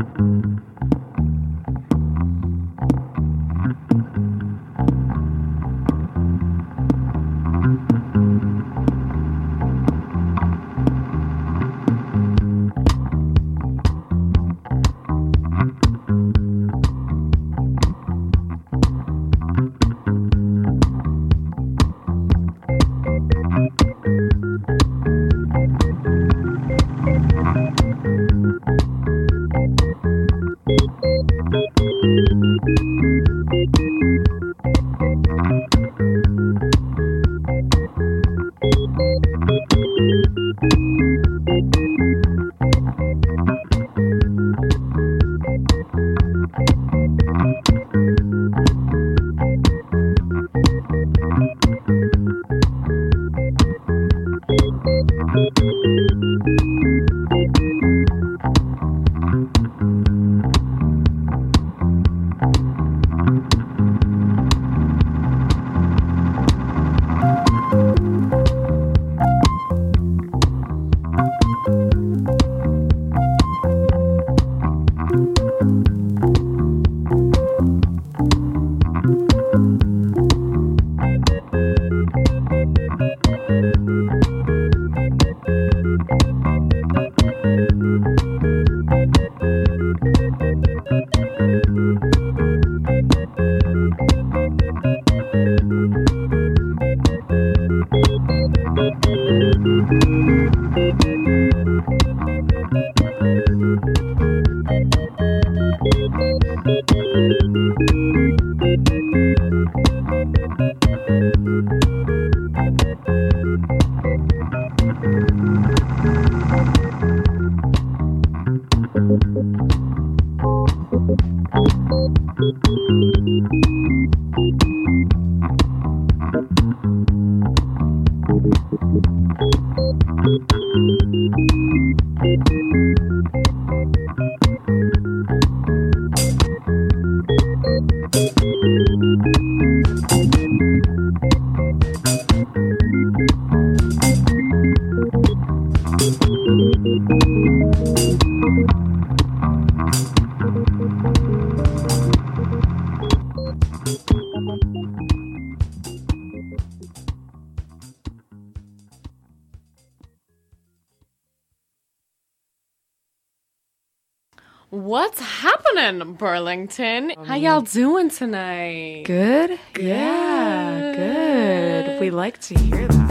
What's happening, Burlington? How y'all doing tonight? Good? Good. Yeah, good. We like to hear that.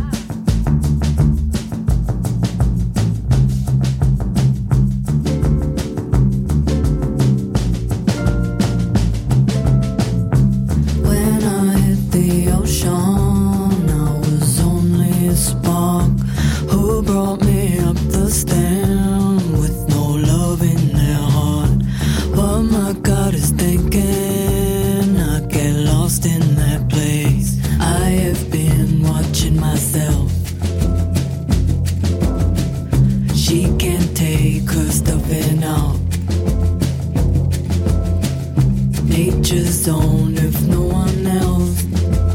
When I hit the ocean, I was only a spark. Who brought me up the stand with no love in their heart? What my God is thinking, I get lost in that place. I have been watching myself. She can't take her stuffing out. Nature's own if no one else.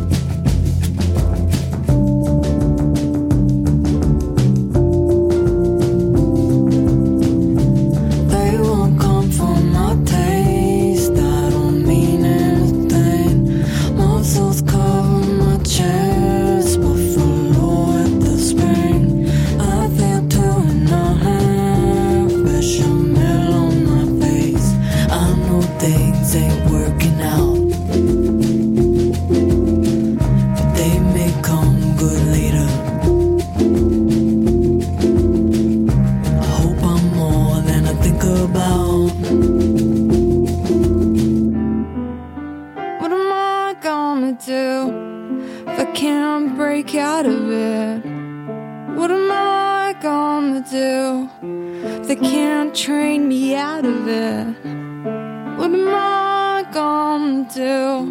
They won't come for my taste. I don't mean anything. Muscles cover my chest, but follow at the spring. I feel 2.5 bechamel on my face. I know things ain't working out. They may come good later. I hope I'm more than I think about. What am I gonna do if I can't break out of it? What am I gonna do if they can't train me out of it? What am I gonna do?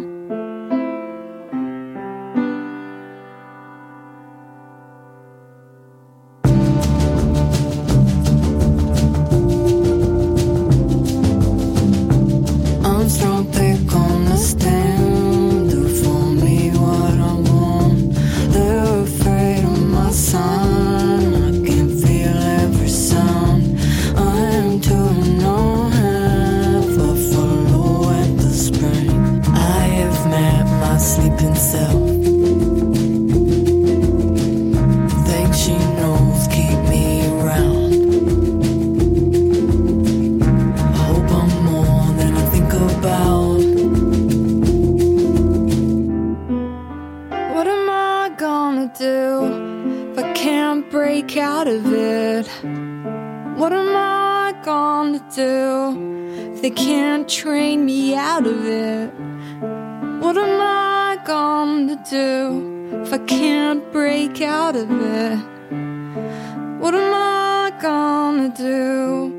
I'm strong, thick on the stand. Do for me what I want. They're afraid of my sign. I can feel every sound. I am too no What am I gonna do if they can't train me out of it? What am I gonna do if I can't break out of it? What am I gonna do?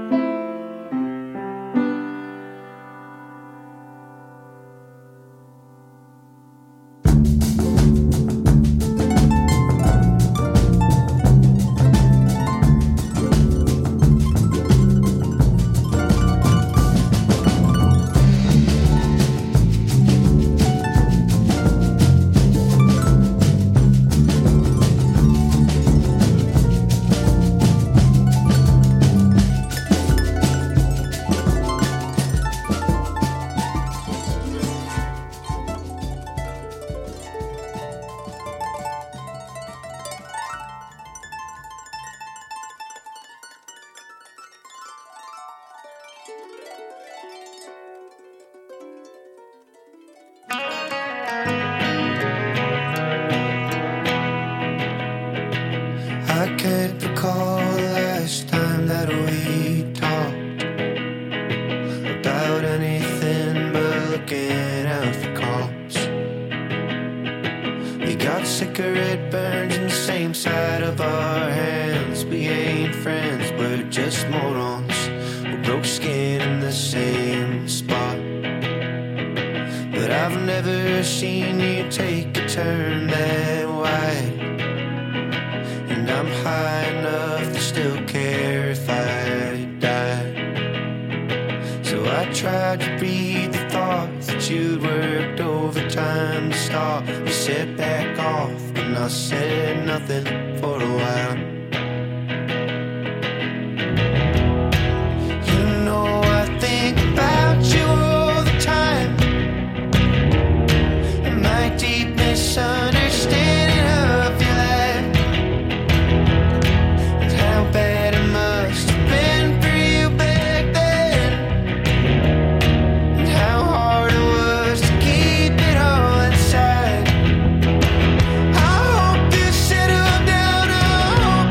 I can't recall the last time that we talked about anything but looking out for cops. We got cigarette burns in the same side of our hands. We ain't friends, we're just morons. We broke skin in the same spot. But I've never seen you take a turn that wide. And I'm high enough to still care if I die. So I tried to read the thoughts that you'd worked overtime to stop. You said back off, and I said nothing for a while. You know I think about you all the time, and my deep misunderstanding of your life, and how bad it must have been for you back then, and how hard it was to keep it all inside. I hope you settle down, I hope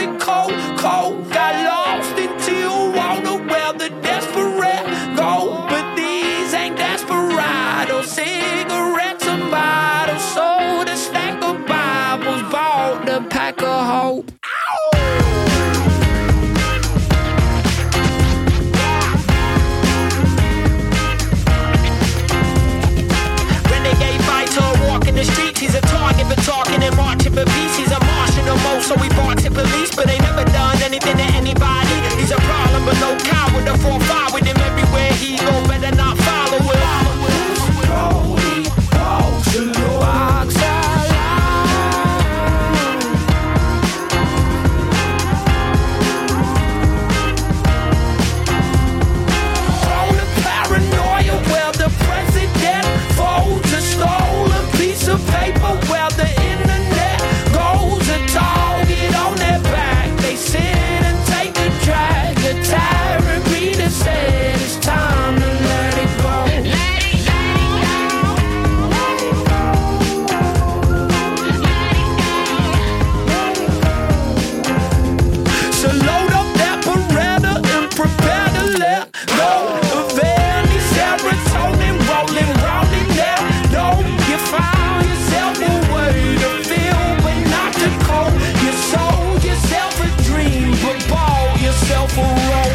Mexico, cold. Got lost in Tijuana where the desperate go. But these ain't desperados. Cigarettes and bottles, sold a stack of Bibles, bought a pack of hope. The streets, he's a target for talking and marching for peace. He's a Martian no more, so we brought to police, but ain't never done anything to anybody. He's a problem, but no coward. The 4-5 with him everywhere he go, better not follow him. Paper where the internet goes a target on their back. They sit and take a drag. The tyrant reader said it's time to let it go. Let it go. Let it go. Let it go. So load up that Beretta and prepare to let go. The Vanny serotonin rolling round in there. Don't you find yourself a roll.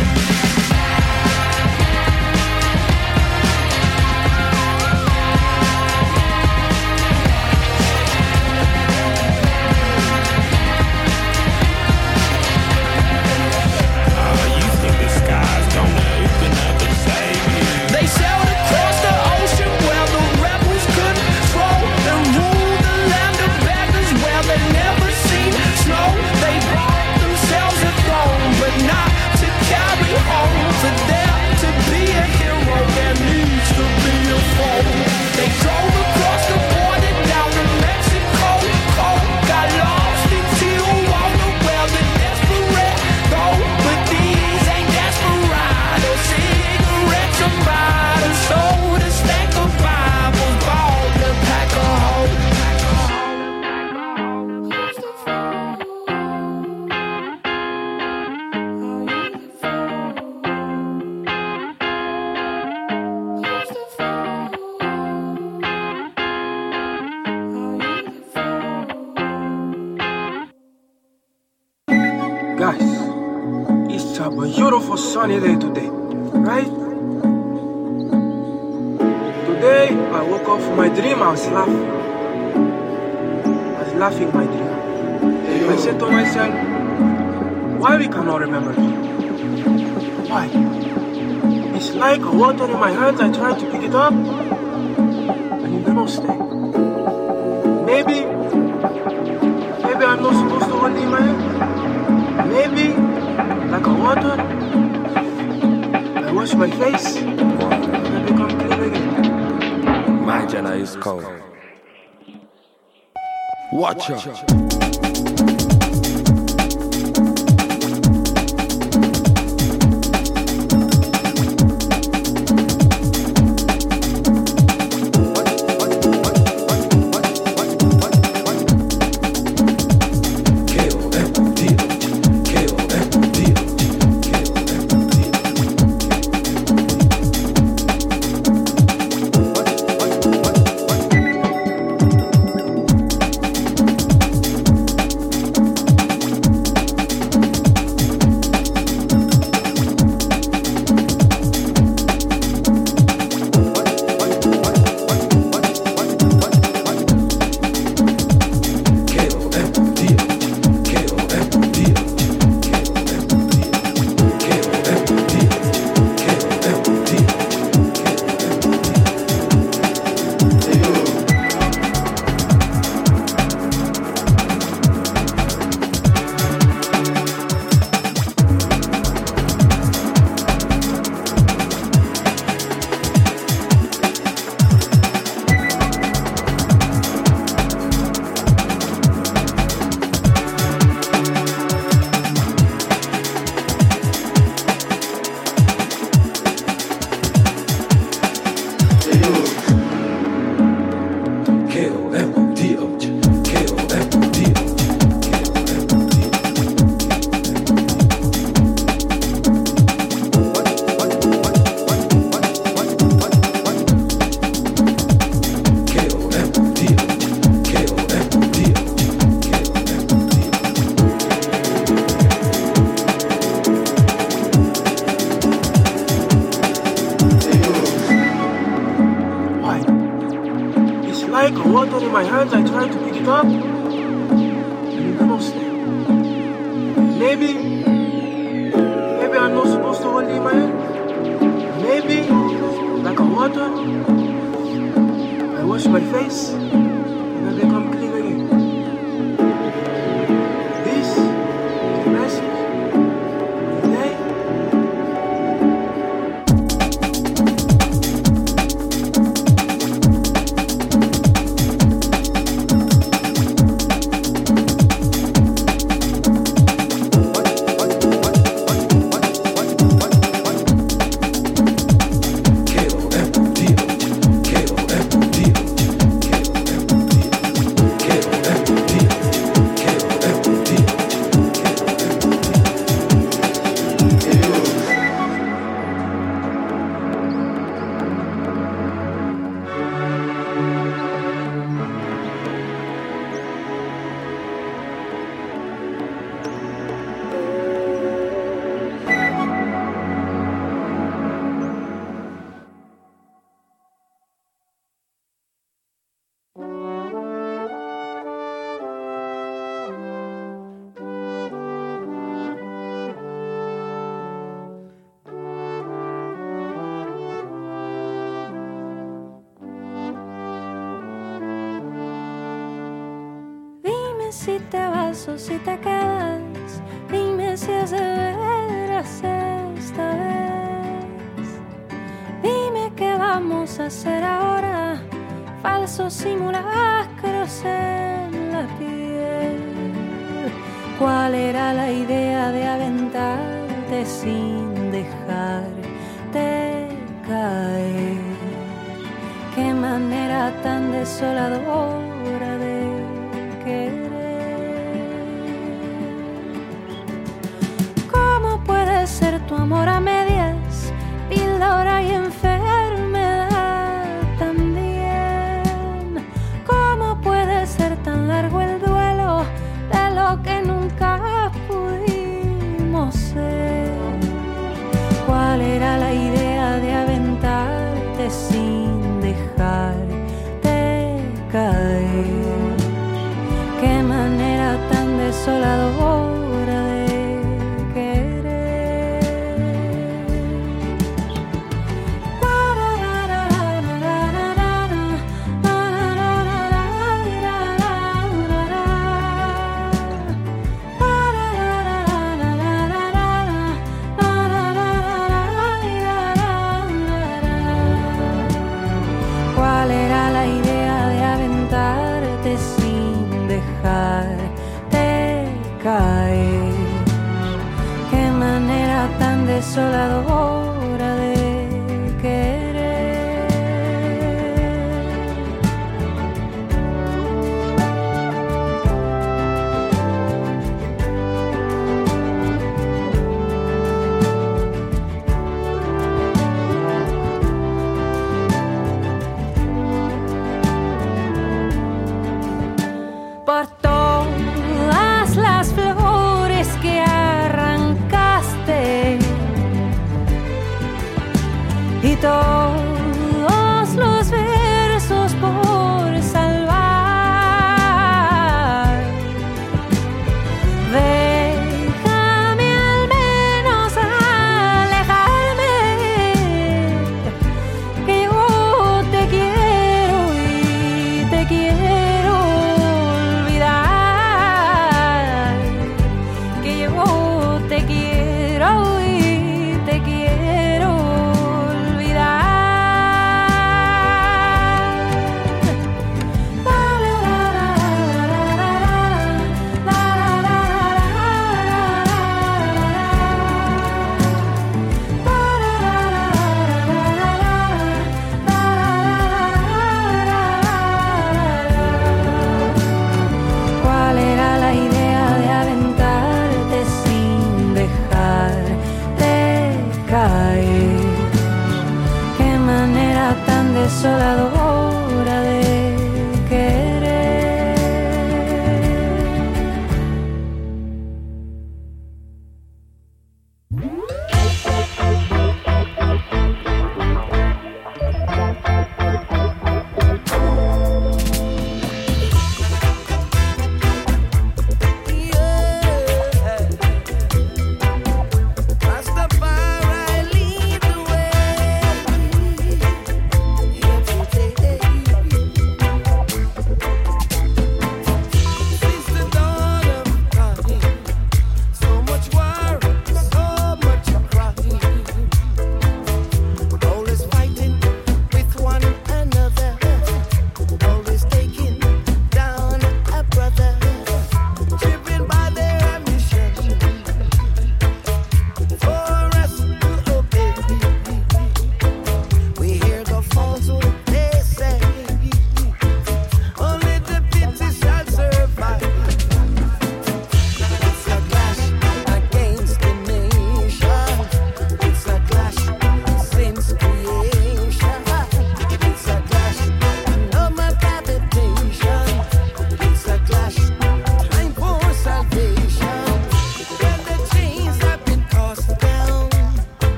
You think the sky's gonna open up and save you? They sailed across the ocean where the rebels could throw and rule the land of beggars where they never seen snow. They bought themselves a throne, but not to carry home. For there to be a hero, there needs to be a foe. They drove across the border down to Mexico, cold. Got lost in Tijuana where the desperate go. But these ain't desperados. Cigarettes and bottles, sold a stack of Bibles, bought a pack of hope. Guys, it's a beautiful sunny day today, right? Today, I woke up from my dream, I was laughing. I was laughing my dream. I said to myself, why we cannot remember it? Why? It's like water in my hands, I try to pick it up, and it don't stay. Maybe I'm not supposed to hold it in my hand. Maybe, like a water, I wash my face and I become clean again. My Jenna is cold. Watch out. water in my hands, I tried to pick it up, and it didn't stay. Maybe I'm not supposed to hold it in my hand. Maybe, like a water, I wash my face, and I become clean again. This is the message of the day. Si te vas o si te quedas, dime si es de veras esta vez. Dime qué vamos a hacer ahora, falsos simulacros en la piel. ¿Cuál era la idea de aventarte sin dejarte caer? Qué manera tan desoladora de querer. Ser tu amor a medias, píldora y enfermedad también. ¿Cómo puede ser tan largo el duelo de lo que nunca pudimos ser? ¿Cuál era la idea de aventarte sin dejarte caer? Qué manera tan desoladora de caer. Qué manera tan desoladora de querer. Por todas las flores que arrancaste y todos los versos por salvar, déjame al menos alejarme, que yo te quiero y te quiero olvidar, que yo te quiero y te quiero olvidar. ¿Cuál era la idea de aventarte sin dejarte caer? Qué manera tan desoladora de querer.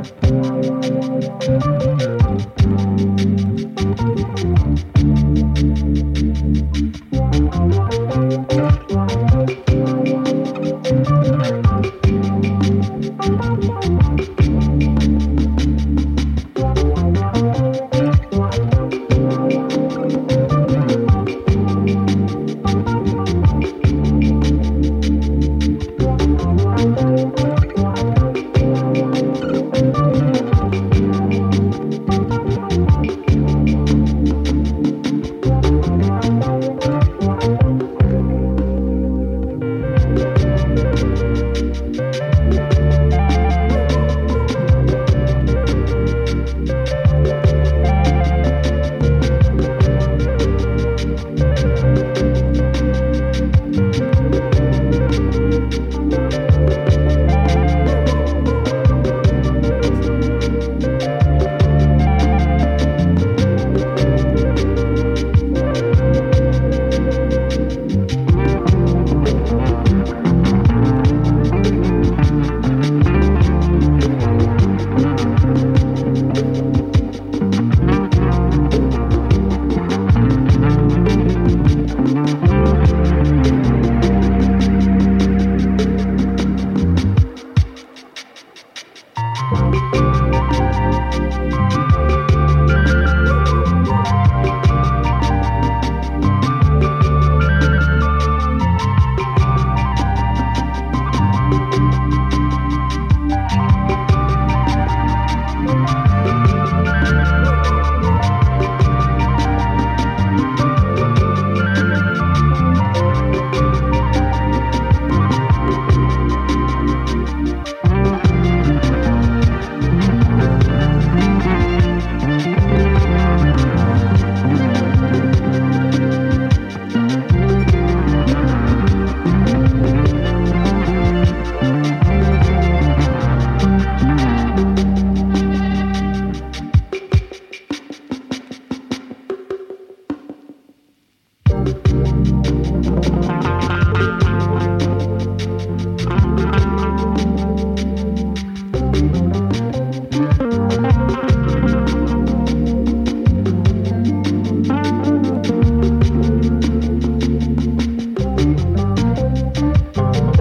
Thank